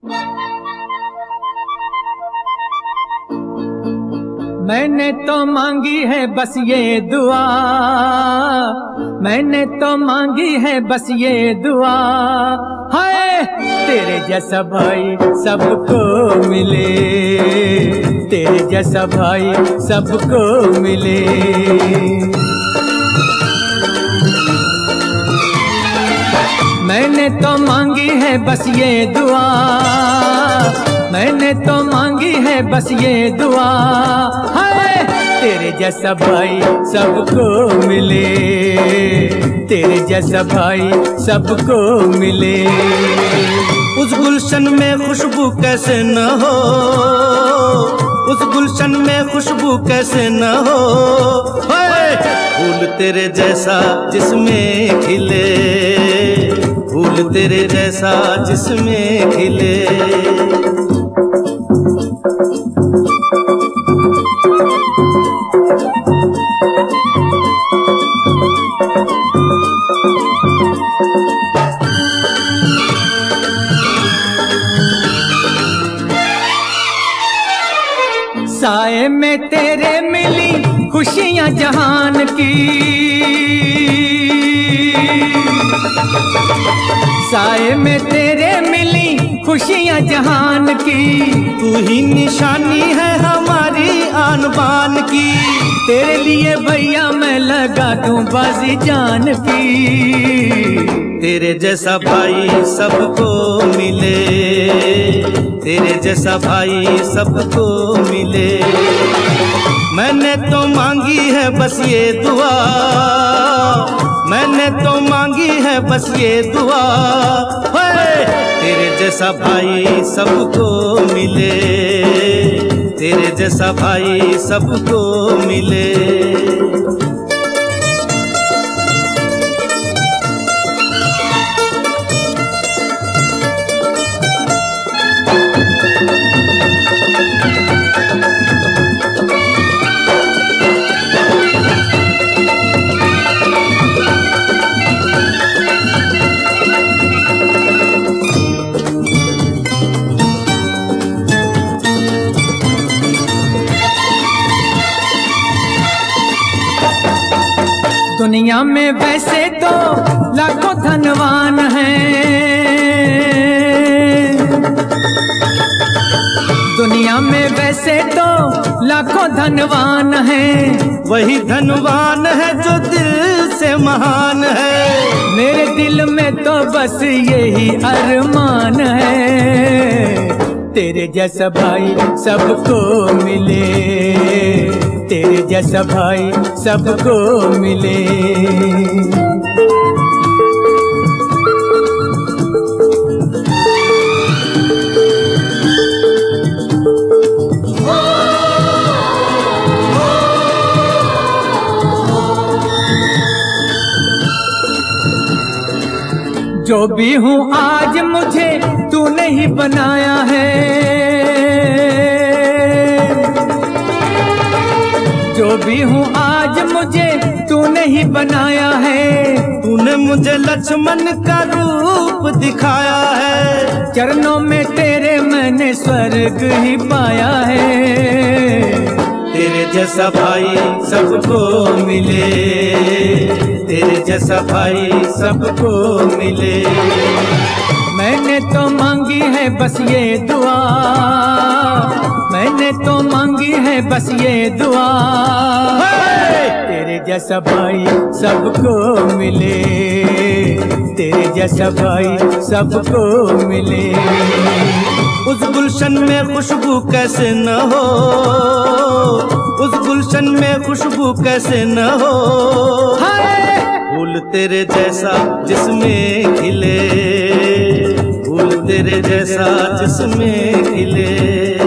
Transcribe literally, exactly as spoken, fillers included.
मैंने तो मांगी है बस ये दुआ, मैंने तो मांगी है बस ये दुआ, हाय तेरे जैसा भाई सबको मिले, तेरे जैसा भाई सबको मिले। मैंने तो मांगी है बस ये दुआ, मैंने तो मांगी है बस ये दुआ, हाय तेरे जैसा भाई सबको मिले, तेरे जैसा भाई सबको मिले। उस गुलशन में खुशबू कैसे न हो, उस गुलशन में खुशबू कैसे न हो, हाय फूल तेरे जैसा जिसमें खिले, फूल तेरे जैसा जिसमें खिले। साए में तेरे मिली खुशियां जहान की, साए में तेरे मिली खुशियां जहान की, तू ही निशानी है हमारी आन बान की, तेरे लिए भैया मैं लगा दूं बाजी जान की। तेरे जैसा भाई सबको मिले, तेरे जैसा भाई सबको मिले। मैंने तो मांगी है बस ये दुआ, मैंने तो मांगी है बस ये दुआ, तेरे जैसा भाई सबको मिले, तेरे जैसा भाई सबको मिले। दुनिया में वैसे तो लाखों धनवान हैं, दुनिया में वैसे तो लाखों धनवान हैं, वही धनवान है जो दिल से महान है। मेरे दिल में तो बस यही अरमान है, तेरे जैसा भाई सबको मिले, तेरे जैसा भाई सबको मिले। जो भी हूँ आज मुझे तूने ही बनाया है, जो भी हूँ आज मुझे तूने ही बनाया है, तूने मुझे लक्ष्मण का रूप दिखाया है, चरणों में तेरे मैंने स्वर्ग ही पाया है। तेरे जैसा भाई सबको मिले, तेरे जैसा भाई सबको मिले। मैंने तो मांगी है बस ये दुआ, मैंने तो मांगी है बस ये दुआ, तेरे जैसा भाई सबको मिले, तेरे जैसा भाई सबको मिले। उस गुलशन में खुशबू कैसे न हो, उस गुलशन में खुशबू कैसे न हो, फूल तेरे जैसा जिसमें खिले, फूल तेरे जैसा जिसमें खिले।